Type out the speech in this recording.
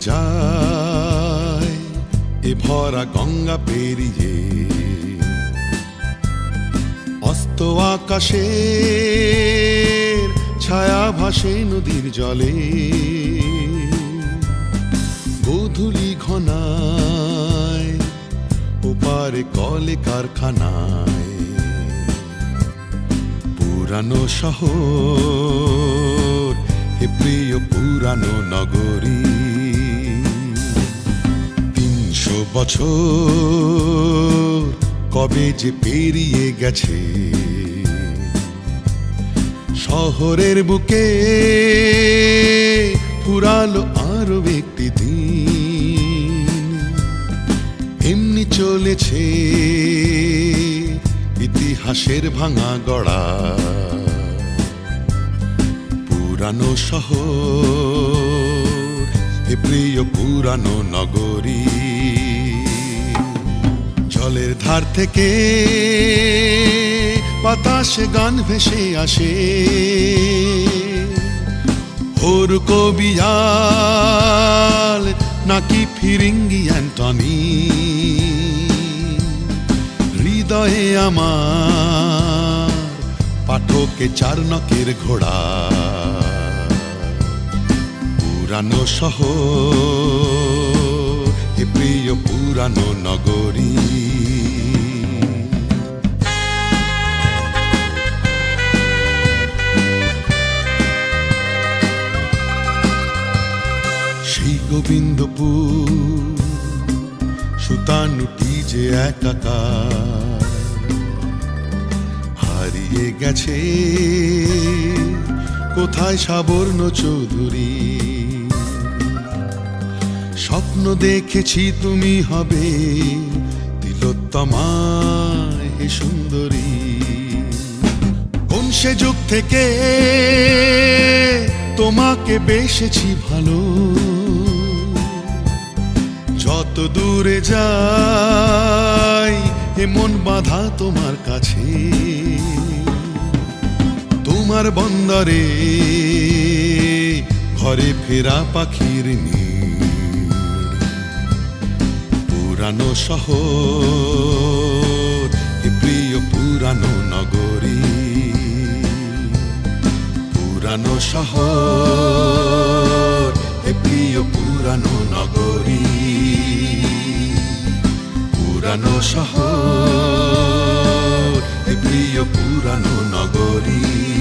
যায় এ ভরা গঙ্গা পেরিয়ে, অস্ত আকাশের ছায়া ভাসে নদীর জলে, গোধূলি ঘনায় ওপারে কলে কারখানায়, পুরানো শহর হে প্রিয় পুরানো নগরী। ৩০০ বছর কবে যে পেরিয়ে গেছে, শহরের বুকে ফুরালো আরো একটি দিন। এমনি চলেছে ইতিহাসের ভাঙা গড়া, পুরানো শহর হে প্রিয় পুরানো নগরী। জলের ধার থেকে বাতাসে গান ভেসে আসে, হোর কবিয়াল নাকি ফিরিঙ্গি অ্যান্টনি, হৃদয়ে আমার পাঠকে চারনকের ঘোড়া, পুরানো শহর হে প্রিয় পুরানো নগরী। সেই গোবিন্দপুর সুতানুটি যে একাকার, হারিয়ে গেছে কোথায় সাবর্ণ চৌধুরী। স্বপ্ন দেখেছি তুমি হবে তিলোত্তমায় হে সুন্দরী। কোন সে যুগ থেকে তোমাকে বেসেছি ভালো, যত দূরে যাই এ মন বাঁধা তোমার কাছে। তোমার বন্দরে ঘরে ফেরা পাখির নীড়, পুরানো শহর হে প্রিয় পুরানো নগরী। পুরানো শহর হে প্রিয় পুরানো নগরী। পুরানো শহর হে প্রিয় পুরানো নগরী।